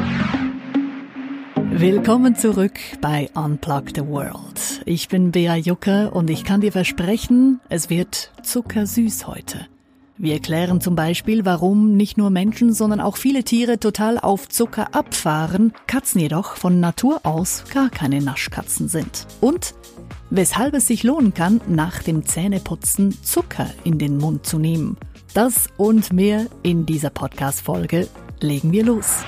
Willkommen zurück bei Unplug the World. Ich bin Bea Jucker und ich kann dir versprechen, es wird zuckersüß heute. Wir erklären zum Beispiel, warum nicht nur Menschen, sondern auch viele Tiere total auf Zucker abfahren, Katzen jedoch von Natur aus gar keine Naschkatzen sind. Und weshalb es sich lohnen kann, nach dem Zähneputzen Zucker in den Mund zu nehmen. Das und mehr in dieser Podcast-Folge. Legen wir los.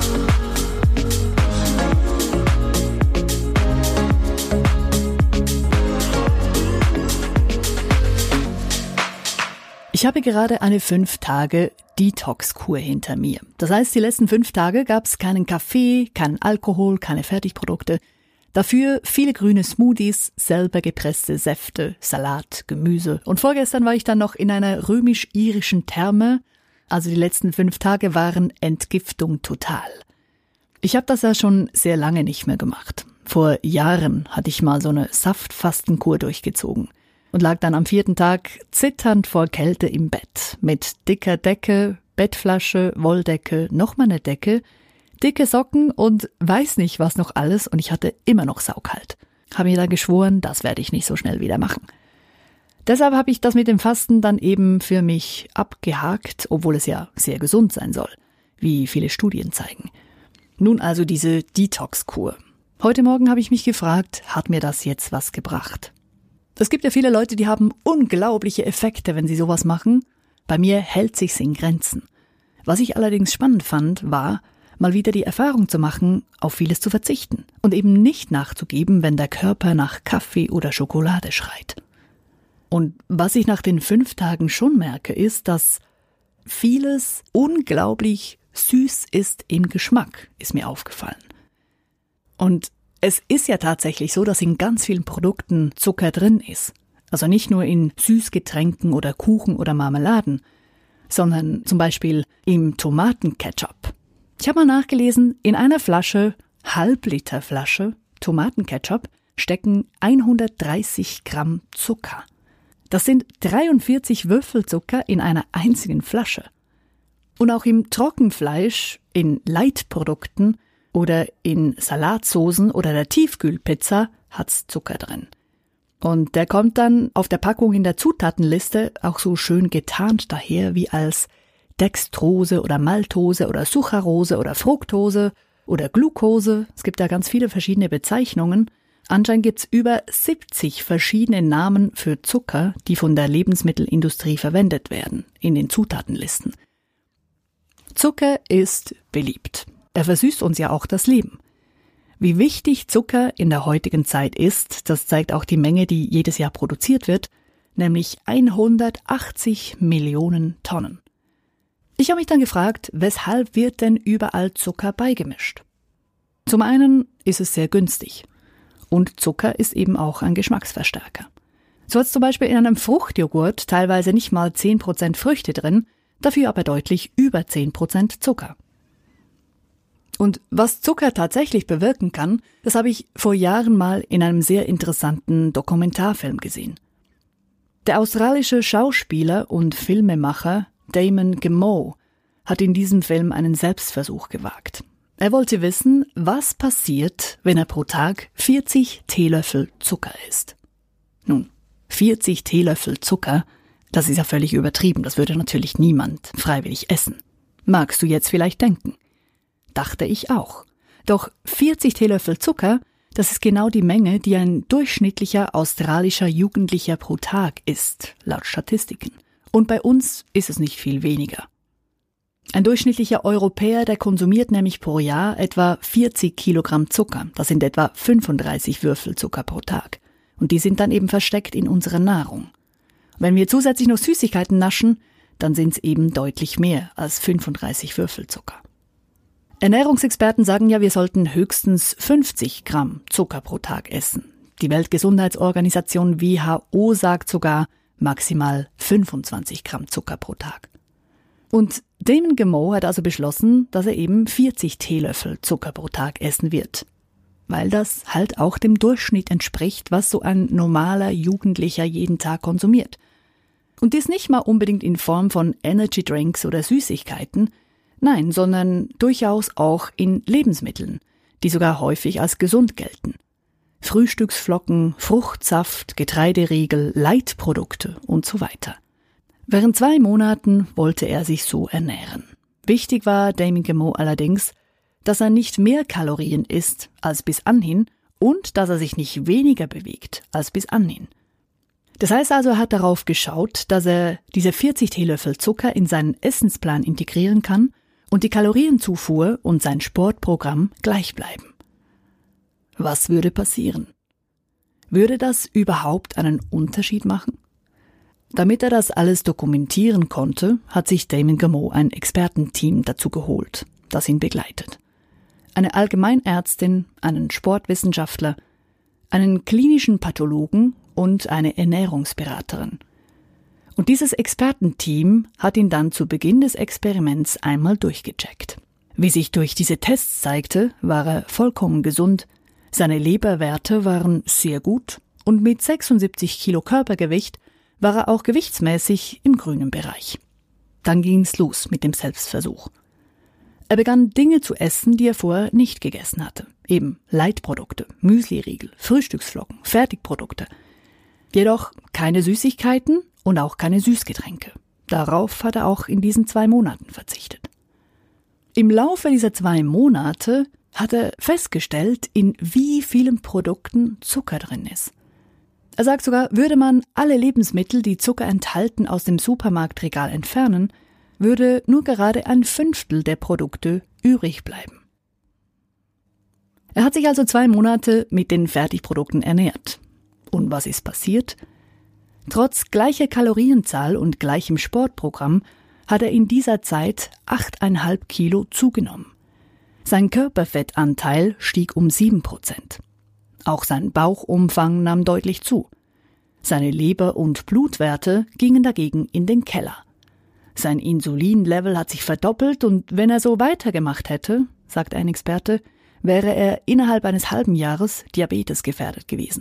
Ich habe gerade eine 5-Tage-Detox-Kur hinter mir. Das heißt, die letzten 5 Tage gab es keinen Kaffee, keinen Alkohol, keine Fertigprodukte. Dafür viele grüne Smoothies, selber gepresste Säfte, Salat, Gemüse. Und vorgestern war ich dann noch in einer römisch-irischen Therme. Also die letzten 5 Tage waren Entgiftung total. Ich habe das ja schon sehr lange nicht mehr gemacht. Vor Jahren hatte ich mal so eine Saftfastenkur durchgezogen. Und lag dann am 4. Tag zitternd vor Kälte im Bett. Mit dicker Decke, Bettflasche, Wolldecke, nochmal eine Decke, dicke Socken und weiß nicht was noch alles. Und ich hatte immer noch saukalt. Habe mir dann geschworen, das werde ich nicht so schnell wieder machen. Deshalb habe ich das mit dem Fasten dann eben für mich abgehakt, obwohl es ja sehr gesund sein soll, wie viele Studien zeigen. Nun also diese Detox-Kur. Heute Morgen habe ich mich gefragt, hat mir das jetzt was gebracht? Es gibt ja viele Leute, die haben unglaubliche Effekte, wenn sie sowas machen. Bei mir hält sich's in Grenzen. Was ich allerdings spannend fand, war, mal wieder die Erfahrung zu machen, auf vieles zu verzichten und eben nicht nachzugeben, wenn der Körper nach Kaffee oder Schokolade schreit. Und was ich nach den 5 Tagen schon merke, ist, dass vieles unglaublich süß ist im Geschmack, ist mir aufgefallen. Und es ist ja tatsächlich so, dass in ganz vielen Produkten Zucker drin ist. Also nicht nur in Süßgetränken oder Kuchen oder Marmeladen, sondern zum Beispiel im Tomatenketchup. Ich habe mal nachgelesen, in einer Flasche, Halbliter Flasche Tomatenketchup stecken 130 Gramm Zucker. Das sind 43 Würfel Zucker in einer einzigen Flasche. Und auch im Trockenfleisch, in Leitprodukten oder in Salatsoßen oder der Tiefkühlpizza hat's Zucker drin. Und der kommt dann auf der Packung in der Zutatenliste auch so schön getarnt daher wie als Dextrose oder Maltose oder Sucralose oder Fructose oder Glucose. Es gibt da ganz viele verschiedene Bezeichnungen. Anscheinend gibt's über 70 verschiedene Namen für Zucker, die von der Lebensmittelindustrie verwendet werden in den Zutatenlisten. Zucker ist beliebt. Er versüßt uns ja auch das Leben. Wie wichtig Zucker in der heutigen Zeit ist, das zeigt auch die Menge, die jedes Jahr produziert wird, nämlich 180 Millionen Tonnen. Ich habe mich dann gefragt, weshalb wird denn überall Zucker beigemischt? Zum einen ist es sehr günstig und Zucker ist eben auch ein Geschmacksverstärker. So hat es zum Beispiel in einem Fruchtjoghurt teilweise nicht mal 10% Früchte drin, dafür aber deutlich über 10% Zucker. Und was Zucker tatsächlich bewirken kann, das habe ich vor Jahren mal in einem sehr interessanten Dokumentarfilm gesehen. Der australische Schauspieler und Filmemacher Damon Gameau hat in diesem Film einen Selbstversuch gewagt. Er wollte wissen, was passiert, wenn er pro Tag 40 Teelöffel Zucker isst. Nun, 40 Teelöffel Zucker, das ist ja völlig übertrieben, das würde natürlich niemand freiwillig essen. Magst du jetzt vielleicht denken? Dachte ich auch. Doch 40 Teelöffel Zucker, das ist genau die Menge, die ein durchschnittlicher australischer Jugendlicher pro Tag isst, laut Statistiken. Und bei uns ist es nicht viel weniger. Ein durchschnittlicher Europäer, der konsumiert nämlich pro Jahr etwa 40 Kilogramm Zucker. Das sind etwa 35 Würfel Zucker pro Tag. Und die sind dann eben versteckt in unserer Nahrung. Wenn wir zusätzlich noch Süßigkeiten naschen, dann sind es eben deutlich mehr als 35 Würfel Zucker. Ernährungsexperten sagen ja, wir sollten höchstens 50 Gramm Zucker pro Tag essen. Die Weltgesundheitsorganisation WHO sagt sogar maximal 25 Gramm Zucker pro Tag. Und Damon Gameau hat also beschlossen, dass er eben 40 Teelöffel Zucker pro Tag essen wird. Weil das halt auch dem Durchschnitt entspricht, was so ein normaler Jugendlicher jeden Tag konsumiert. Und dies nicht mal unbedingt in Form von Energy Drinks oder Süßigkeiten, Nein, sondern durchaus auch in Lebensmitteln, die sogar häufig als gesund gelten. Frühstücksflocken, Fruchtsaft, Getreideriegel, Leitprodukte und so weiter. Während 2 Monaten wollte er sich so ernähren. Wichtig war Damien Gameau allerdings, dass er nicht mehr Kalorien isst als bis anhin und dass er sich nicht weniger bewegt als bis anhin. Das heißt also, er hat darauf geschaut, dass er diese 40 Teelöffel Zucker in seinen Essensplan integrieren kann und die Kalorienzufuhr und sein Sportprogramm gleich bleiben. Was würde passieren? Würde das überhaupt einen Unterschied machen? Damit er das alles dokumentieren konnte, hat sich Damien Gameau ein Expertenteam dazu geholt, das ihn begleitet. Eine Allgemeinärztin, einen Sportwissenschaftler, einen klinischen Pathologen und eine Ernährungsberaterin. Und dieses Expertenteam hat ihn dann zu Beginn des Experiments einmal durchgecheckt. Wie sich durch diese Tests zeigte, war er vollkommen gesund, seine Leberwerte waren sehr gut und mit 76 Kilo Körpergewicht war er auch gewichtsmäßig im grünen Bereich. Dann ging's los mit dem Selbstversuch. Er begann Dinge zu essen, die er vorher nicht gegessen hatte. Eben Leitprodukte, Müsliriegel, Frühstücksflocken, Fertigprodukte. Jedoch keine Süßigkeiten und auch keine Süßgetränke. Darauf hat er auch in diesen 2 Monaten verzichtet. Im Laufe dieser 2 Monate hat er festgestellt, in wie vielen Produkten Zucker drin ist. Er sagt sogar, würde man alle Lebensmittel, die Zucker enthalten, aus dem Supermarktregal entfernen, würde nur gerade 1/5 der Produkte übrig bleiben. Er hat sich also 2 Monate mit den Fertigprodukten ernährt. Und was ist passiert? Trotz gleicher Kalorienzahl und gleichem Sportprogramm hat er in dieser Zeit 8,5 Kilo zugenommen. Sein Körperfettanteil stieg um 7%. Auch sein Bauchumfang nahm deutlich zu. Seine Leber- und Blutwerte gingen dagegen in den Keller. Sein Insulinlevel hat sich verdoppelt und wenn er so weitergemacht hätte, sagt ein Experte, wäre er innerhalb eines halben Jahres diabetesgefährdet gewesen.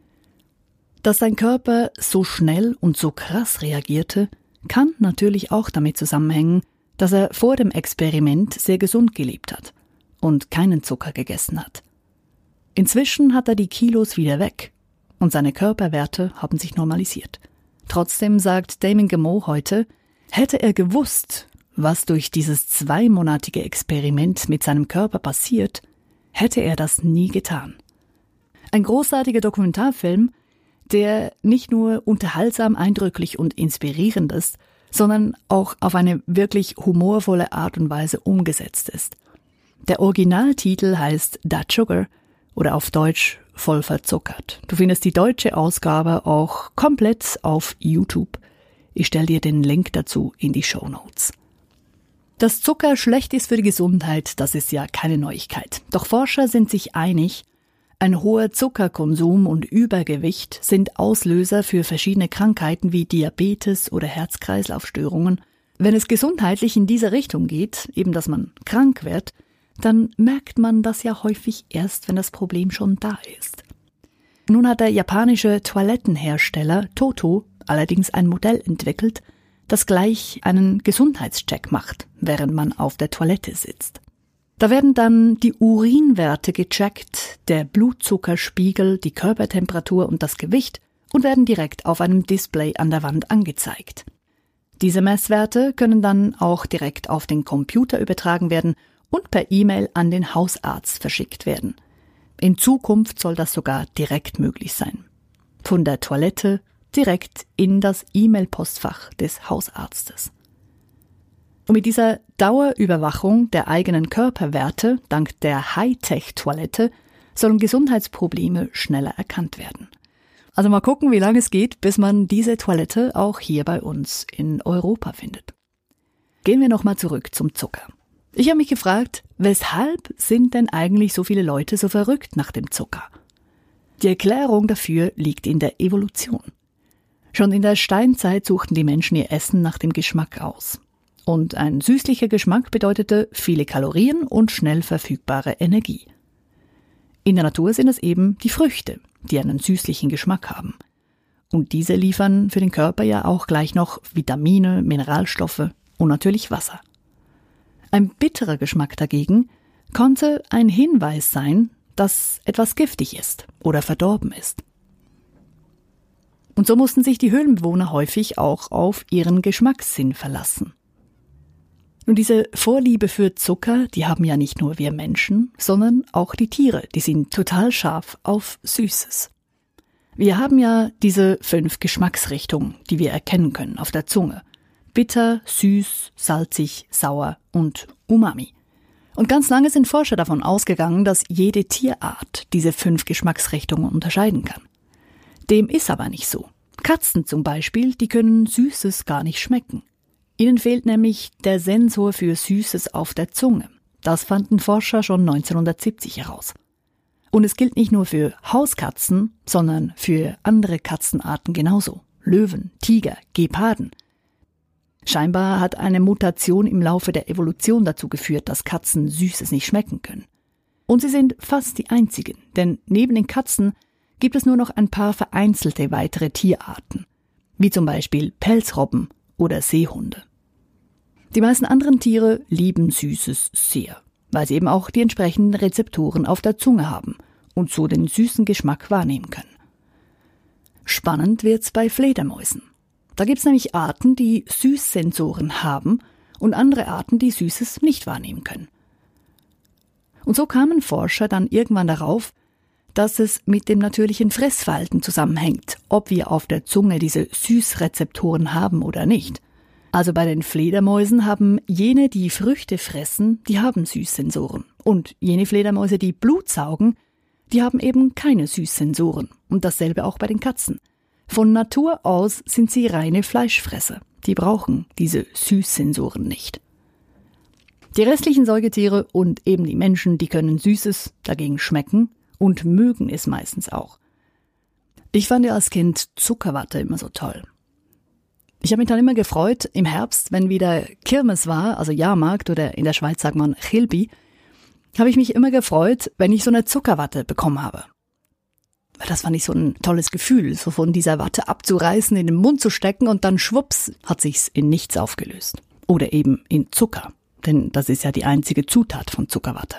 Dass sein Körper so schnell und so krass reagierte, kann natürlich auch damit zusammenhängen, dass er vor dem Experiment sehr gesund gelebt hat und keinen Zucker gegessen hat. Inzwischen hat er die Kilos wieder weg und seine Körperwerte haben sich normalisiert. Trotzdem sagt Damien Gameau heute, hätte er gewusst, was durch dieses 2-monatige Experiment mit seinem Körper passiert, hätte er das nie getan. Ein großartiger Dokumentarfilm, der nicht nur unterhaltsam, eindrücklich und inspirierend ist, sondern auch auf eine wirklich humorvolle Art und Weise umgesetzt ist. Der Originaltitel heißt That Sugar oder auf Deutsch Voll verzuckert. Du findest die deutsche Ausgabe auch komplett auf YouTube. Ich stelle dir den Link dazu in die Shownotes. Dass Zucker schlecht ist für die Gesundheit, das ist ja keine Neuigkeit. Doch Forscher sind sich einig, ein hoher Zuckerkonsum und Übergewicht sind Auslöser für verschiedene Krankheiten wie Diabetes oder Herz-Kreislauf-Störungen. Wenn es gesundheitlich in diese Richtung geht, eben dass man krank wird, dann merkt man das ja häufig erst, wenn das Problem schon da ist. Nun hat der japanische Toilettenhersteller Toto allerdings ein Modell entwickelt, das gleich einen Gesundheitscheck macht, während man auf der Toilette sitzt. Da werden dann die Urinwerte gecheckt, der Blutzuckerspiegel, die Körpertemperatur und das Gewicht und werden direkt auf einem Display an der Wand angezeigt. Diese Messwerte können dann auch direkt auf den Computer übertragen werden und per E-Mail an den Hausarzt verschickt werden. In Zukunft soll das sogar direkt möglich sein. Von der Toilette direkt in das E-Mail-Postfach des Hausarztes. Und mit dieser Dauerüberwachung der eigenen Körperwerte dank der Hightech-Toilette sollen Gesundheitsprobleme schneller erkannt werden. Also mal gucken, wie lange es geht, bis man diese Toilette auch hier bei uns in Europa findet. Gehen wir nochmal zurück zum Zucker. Ich habe mich gefragt, weshalb sind denn eigentlich so viele Leute so verrückt nach dem Zucker? Die Erklärung dafür liegt in der Evolution. Schon in der Steinzeit suchten die Menschen ihr Essen nach dem Geschmack aus. Und ein süßlicher Geschmack bedeutete viele Kalorien und schnell verfügbare Energie. In der Natur sind es eben die Früchte, die einen süßlichen Geschmack haben. Und diese liefern für den Körper ja auch gleich noch Vitamine, Mineralstoffe und natürlich Wasser. Ein bitterer Geschmack dagegen konnte ein Hinweis sein, dass etwas giftig ist oder verdorben ist. Und so mussten sich die Höhlenbewohner häufig auch auf ihren Geschmackssinn verlassen. Und diese Vorliebe für Zucker, die haben ja nicht nur wir Menschen, sondern auch die Tiere, die sind total scharf auf Süßes. Wir haben ja diese 5 Geschmacksrichtungen, die wir erkennen können auf der Zunge. Bitter, süß, salzig, sauer und Umami. Und ganz lange sind Forscher davon ausgegangen, dass jede Tierart diese 5 Geschmacksrichtungen unterscheiden kann. Dem ist aber nicht so. Katzen zum Beispiel, die können Süßes gar nicht schmecken. Ihnen fehlt nämlich der Sensor für Süßes auf der Zunge. Das fanden Forscher schon 1970 heraus. Und es gilt nicht nur für Hauskatzen, sondern für andere Katzenarten genauso. Löwen, Tiger, Geparden. Scheinbar hat eine Mutation im Laufe der Evolution dazu geführt, dass Katzen Süßes nicht schmecken können. Und sie sind fast die einzigen, denn neben den Katzen gibt es nur noch ein paar vereinzelte weitere Tierarten, wie zum Beispiel Pelzrobben oder Seehunde. Die meisten anderen Tiere lieben Süßes sehr, weil sie eben auch die entsprechenden Rezeptoren auf der Zunge haben und so den süßen Geschmack wahrnehmen können. Spannend wird's bei Fledermäusen. Da gibt's nämlich Arten, die Süßsensoren haben und andere Arten, die Süßes nicht wahrnehmen können. Und so kamen Forscher dann irgendwann darauf, dass es mit dem natürlichen Fressverhalten zusammenhängt, ob wir auf der Zunge diese Süßrezeptoren haben oder nicht. Also bei den Fledermäusen haben jene, die Früchte fressen, die haben Süßsensoren. Und jene Fledermäuse, die Blut saugen, die haben eben keine Süßsensoren. Und dasselbe auch bei den Katzen. Von Natur aus sind sie reine Fleischfresser. Die brauchen diese Süßsensoren nicht. Die restlichen Säugetiere und eben die Menschen, die können Süßes dagegen schmecken und mögen es meistens auch. Ich fand ja als Kind Zuckerwatte immer so toll. Ich habe mich dann immer gefreut im Herbst, wenn wieder Kirmes war, also Jahrmarkt oder in der Schweiz sagt man Chilbi, habe ich mich immer gefreut, wenn ich so eine Zuckerwatte bekommen habe. Weil das fand ich so ein tolles Gefühl, so von dieser Watte abzureißen, in den Mund zu stecken und dann schwupps hat sich's in nichts aufgelöst. Oder eben in Zucker, denn das ist ja die einzige Zutat von Zuckerwatte.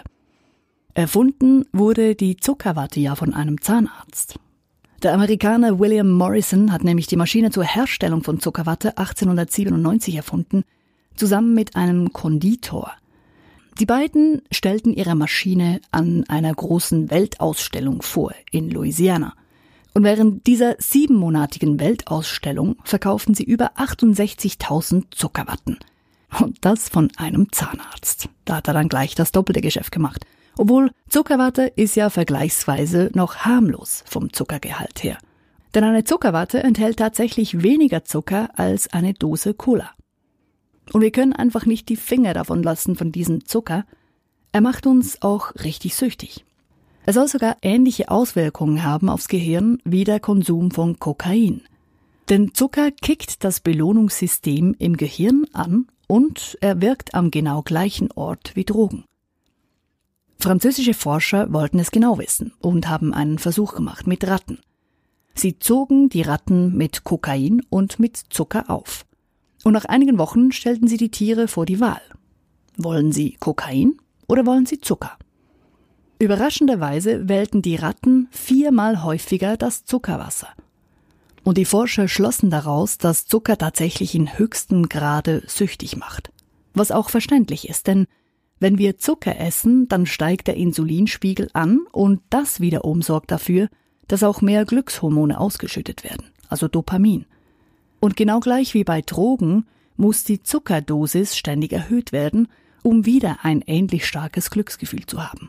Erfunden wurde die Zuckerwatte ja von einem Zahnarzt. Der Amerikaner William Morrison hat nämlich die Maschine zur Herstellung von Zuckerwatte 1897 erfunden, zusammen mit einem Konditor. Die beiden stellten ihre Maschine an einer großen Weltausstellung vor in Louisiana. Und während dieser 7-monatigen Weltausstellung verkauften sie über 68.000 Zuckerwatten. Und das von einem Zahnarzt. Da hat er dann gleich das doppelte Geschäft gemacht. Obwohl Zuckerwatte ist ja vergleichsweise noch harmlos vom Zuckergehalt her. Denn eine Zuckerwatte enthält tatsächlich weniger Zucker als eine Dose Cola. Und wir können einfach nicht die Finger davon lassen von diesem Zucker. Er macht uns auch richtig süchtig. Er soll sogar ähnliche Auswirkungen haben aufs Gehirn wie der Konsum von Kokain. Denn Zucker kickt das Belohnungssystem im Gehirn an und er wirkt am genau gleichen Ort wie Drogen. Französische Forscher wollten es genau wissen und haben einen Versuch gemacht mit Ratten. Sie zogen die Ratten mit Kokain und mit Zucker auf. Und nach einigen Wochen stellten sie die Tiere vor die Wahl. Wollen sie Kokain oder wollen sie Zucker? Überraschenderweise wählten die Ratten 4-mal häufiger das Zuckerwasser. Und die Forscher schlossen daraus, dass Zucker tatsächlich in höchstem Grade süchtig macht. Was auch verständlich ist, denn wenn wir Zucker essen, dann steigt der Insulinspiegel an und das wiederum sorgt dafür, dass auch mehr Glückshormone ausgeschüttet werden, also Dopamin. Und genau gleich wie bei Drogen muss die Zuckerdosis ständig erhöht werden, um wieder ein ähnlich starkes Glücksgefühl zu haben.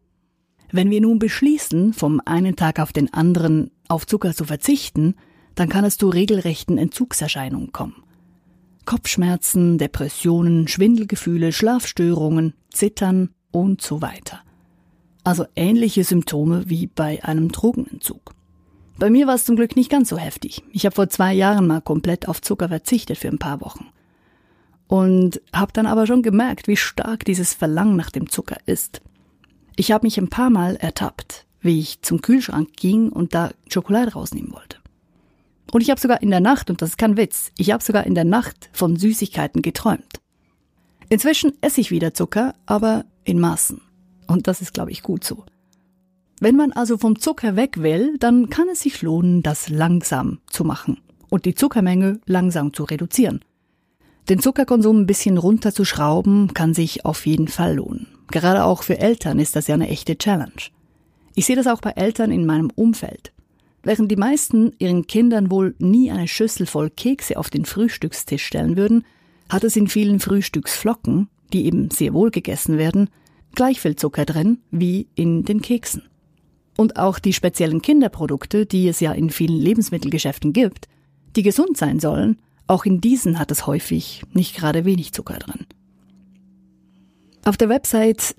Wenn wir nun beschließen, vom einen Tag auf den anderen auf Zucker zu verzichten, dann kann es zu regelrechten Entzugserscheinungen kommen. Kopfschmerzen, Depressionen, Schwindelgefühle, Schlafstörungen, Zittern und so weiter. Also ähnliche Symptome wie bei einem Drogenentzug. Bei mir war es zum Glück nicht ganz so heftig. Ich habe vor 2 Jahren mal komplett auf Zucker verzichtet für ein paar Wochen. Und habe dann aber schon gemerkt, wie stark dieses Verlangen nach dem Zucker ist. Ich habe mich ein paar Mal ertappt, wie ich zum Kühlschrank ging und da Schokolade rausnehmen wollte. Und ich habe sogar in der Nacht, und das ist kein Witz, ich habe sogar in der Nacht von Süßigkeiten geträumt. Inzwischen esse ich wieder Zucker, aber in Maßen. Und das ist, glaube ich, gut so. Wenn man also vom Zucker weg will, dann kann es sich lohnen, das langsam zu machen und die Zuckermenge langsam zu reduzieren. Den Zuckerkonsum ein bisschen runterzuschrauben, kann sich auf jeden Fall lohnen. Gerade auch für Eltern ist das ja eine echte Challenge. Ich sehe das auch bei Eltern in meinem Umfeld. Während die meisten ihren Kindern wohl nie eine Schüssel voll Kekse auf den Frühstückstisch stellen würden, hat es in vielen Frühstücksflocken, die eben sehr wohl gegessen werden, gleich viel Zucker drin wie in den Keksen. Und auch die speziellen Kinderprodukte, die es ja in vielen Lebensmittelgeschäften gibt, die gesund sein sollen, auch in diesen hat es häufig nicht gerade wenig Zucker drin. Auf der Website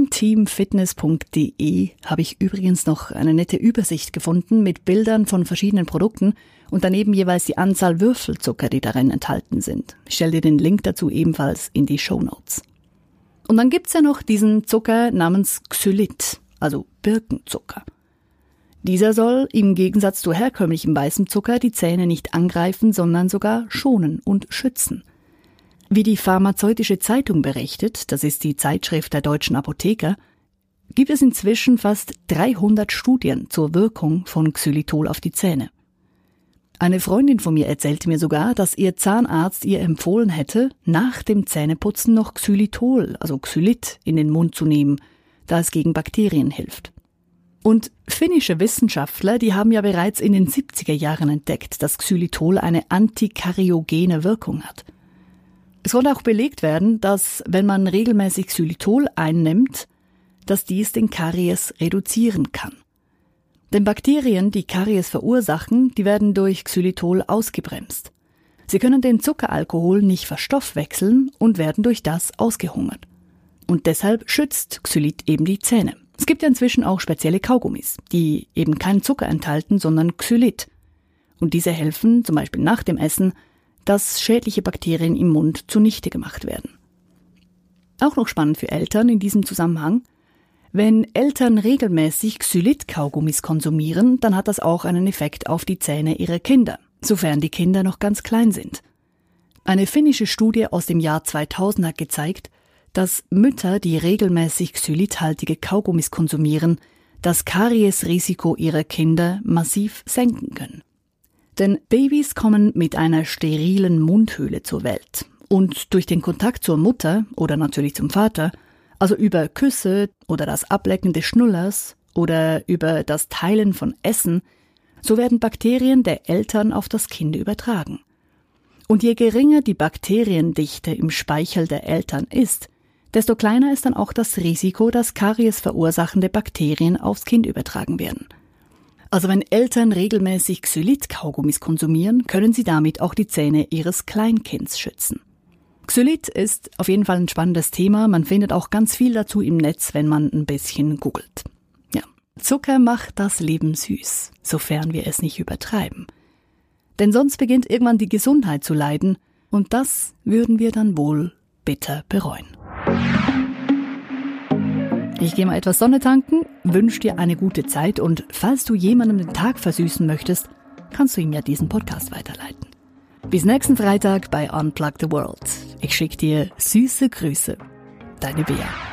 dreamteamfitness.de habe ich übrigens noch eine nette Übersicht gefunden mit Bildern von verschiedenen Produkten und daneben jeweils die Anzahl Würfelzucker, die darin enthalten sind. Ich stelle dir den Link dazu ebenfalls in die Shownotes. Und dann gibt's ja noch diesen Zucker namens Xylit, also Birkenzucker. Dieser soll im Gegensatz zu herkömmlichem weißem Zucker die Zähne nicht angreifen, sondern sogar schonen und schützen. Wie die Pharmazeutische Zeitung berichtet, das ist die Zeitschrift der deutschen Apotheker, gibt es inzwischen fast 300 Studien zur Wirkung von Xylitol auf die Zähne. Eine Freundin von mir erzählte mir sogar, dass ihr Zahnarzt ihr empfohlen hätte, nach dem Zähneputzen noch Xylitol, also Xylit, in den Mund zu nehmen, da es gegen Bakterien hilft. Und finnische Wissenschaftler, die haben ja bereits in den 70er Jahren entdeckt, dass Xylitol eine antikariogene Wirkung hat. Es konnte auch belegt werden, dass, wenn man regelmäßig Xylitol einnimmt, dass dies den Karies reduzieren kann. Denn Bakterien, die Karies verursachen, die werden durch Xylitol ausgebremst. Sie können den Zuckeralkohol nicht verstoffwechseln und werden durch das ausgehungert. Und deshalb schützt Xylit eben die Zähne. Es gibt ja inzwischen auch spezielle Kaugummis, die eben keinen Zucker enthalten, sondern Xylit. Und diese helfen, zum Beispiel nach dem Essen, dass schädliche Bakterien im Mund zunichte gemacht werden. Auch noch spannend für Eltern in diesem Zusammenhang: Wenn Eltern regelmäßig Xylit-Kaugummis konsumieren, dann hat das auch einen Effekt auf die Zähne ihrer Kinder, sofern die Kinder noch ganz klein sind. Eine finnische Studie aus dem Jahr 2000 hat gezeigt, dass Mütter, die regelmäßig xylithaltige Kaugummis konsumieren, das Kariesrisiko ihrer Kinder massiv senken können. Denn Babys kommen mit einer sterilen Mundhöhle zur Welt. Und durch den Kontakt zur Mutter oder natürlich zum Vater, also über Küsse oder das Ablecken des Schnullers oder über das Teilen von Essen, so werden Bakterien der Eltern auf das Kind übertragen. Und je geringer die Bakteriendichte im Speichel der Eltern ist, desto kleiner ist dann auch das Risiko, dass Karies verursachende Bakterien aufs Kind übertragen werden. Also wenn Eltern regelmäßig Xylit-Kaugummis konsumieren, können sie damit auch die Zähne ihres Kleinkinds schützen. Xylit ist auf jeden Fall ein spannendes Thema. Man findet auch ganz viel dazu im Netz, wenn man ein bisschen googelt. Ja, Zucker macht das Leben süß, sofern wir es nicht übertreiben. Denn sonst beginnt irgendwann die Gesundheit zu leiden und das würden wir dann wohl bitter bereuen. Ich gehe mal etwas Sonne tanken, wünsche dir eine gute Zeit und falls du jemandem den Tag versüßen möchtest, kannst du ihm ja diesen Podcast weiterleiten. Bis nächsten Freitag bei Unplug the World. Ich schicke dir süße Grüße. Deine Bea.